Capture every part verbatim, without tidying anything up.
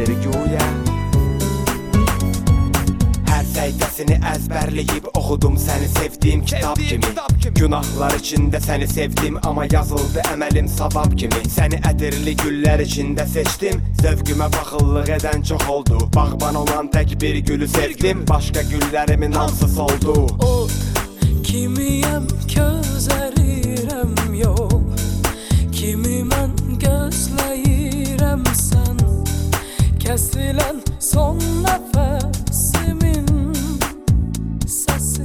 səndir güya. Hər səhifəsini əzbərləyib oxudum səni sevdiyim kitab kimi. Günahlar içində səni sevdim, amma yazıldı əməlim savab kimi. Səni ədirli güllər içində seçdim, zövqümə baxıllıq edən çox oldu. Bağban olan tək bir gülü sevdim, başqa güllərimin hamısı soldu. O kimiyəm közərirəm yol, kimi mən gözləyirəm sən. Kəsilən son nəfəsimin səsi.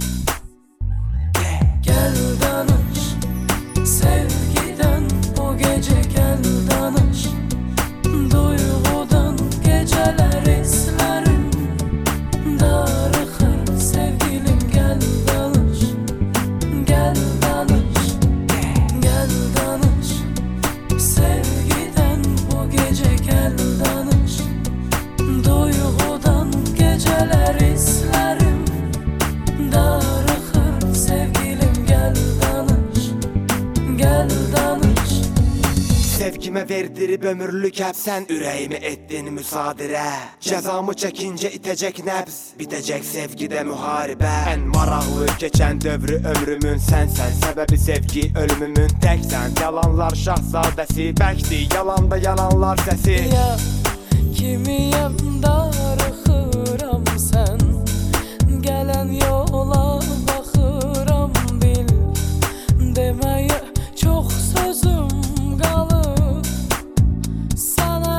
Gəl danış sevgidən o gecə, gəl danış duyğudan. Gecələr izlərim darıxır sevgilim, gəl danış. Gəl danış, gəl danış sevgidən o gecə, gəl danış duyğudan. Gecələr izlərim darıxır sevgilim, gəl danış. Gəl danış. Sevgimə verdirib ömürlük həbsən, ürəyimi etdin müsadirə. Cəzamı çəkincə itəcək nəbz, bitəcək sevgidə müharibə. Ən maraqlı keçən dövrü ömrümün sənsən, səbəbi sevgi ölümümün təksən. Yalanlar şahzadəsi bəkdir, yalanda yalanlar səsi. Ya kimiyəm darıxıram sən, gələn yola baxıram bil. Deməyə çox sözüm qalıb sana.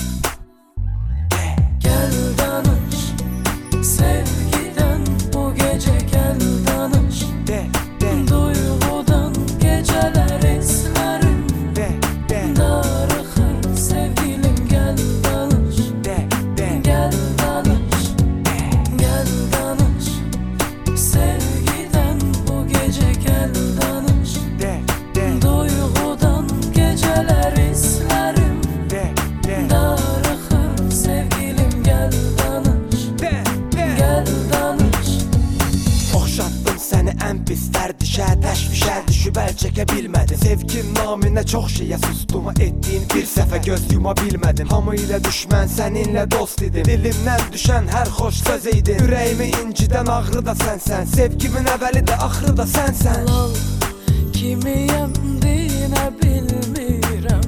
Gəl danış sevgidən o gecə, gəl danış De, de, duyğudan. Gecələr izlərim de, de, darıxır sevgilim, gəl danış. de, de. Gəl danış, gəl danış sevgidən bu gecə, gəl danış De, de, duyğudan. Gecələr izlərim de, de, darıxır sevgilim, gəl danış. de, de. Gəl danış. Oxşatdım səni ən pis dərdişə, təşvişə düşüb əl çəkə bilmədim. Sevgin naminə çox şeyə sustum, etdiyin bir səfə göz yuma bilmədim. Hamı ilə düşmən, səninlə dost idim. Dilimdən düşən hər xoş söz idin. Ürəyimi incidən ağrı da sənsən, sevgimin əvvəli də axırı da sənsən. Lal kimiyəm dinə bilmirəm,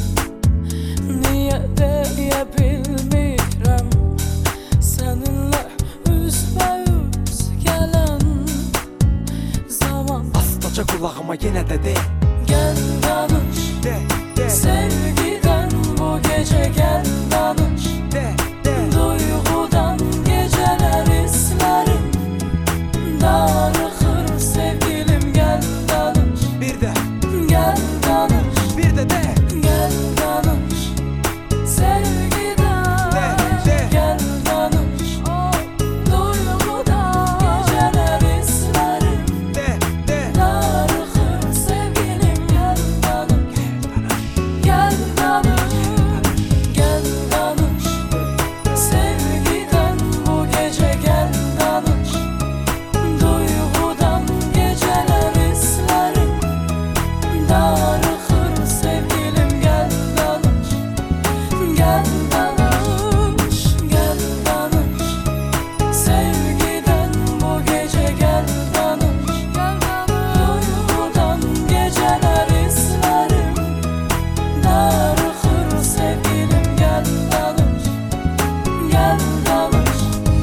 niyə deyə bilmirəm. Səninlə üzbəüz gələn zaman. Astaca qulağıma yenə də de, Gəl danış de, de, sevgidən bu gecə, gəl danış de, de. duyğudan. Gecələr izlərim darıxır sevgilim, gəl danış. Bir də, Gəl danış, bir də de, gəl danış sevgidən. De, de. Gəl danış duyğudan. Gecələr izlərim de, de. darıxır sevgilim, gəl danış. Gəl danış, gəl danış sevgidən bu gecə, gəl danış duyğudan. Gecələr izlərim darıxır sevgilim, gəl danış. Gəl danış, gəl danış sevgidən bu gecə, gəl danış. Duyğudan. Gecələr izlərim darıxır sevgilim, gəl danış. Gəl danış.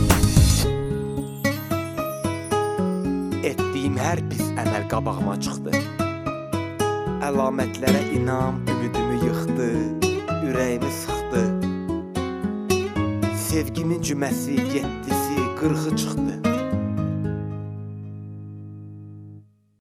Etdiyim hər pis əməl qabağıma çıxdı. Əlamətlərə inam ümidimi yıxdı, ürəyimi sıxdı. Sevgimin cüməsi, yeddisi, qırxı çıxdı.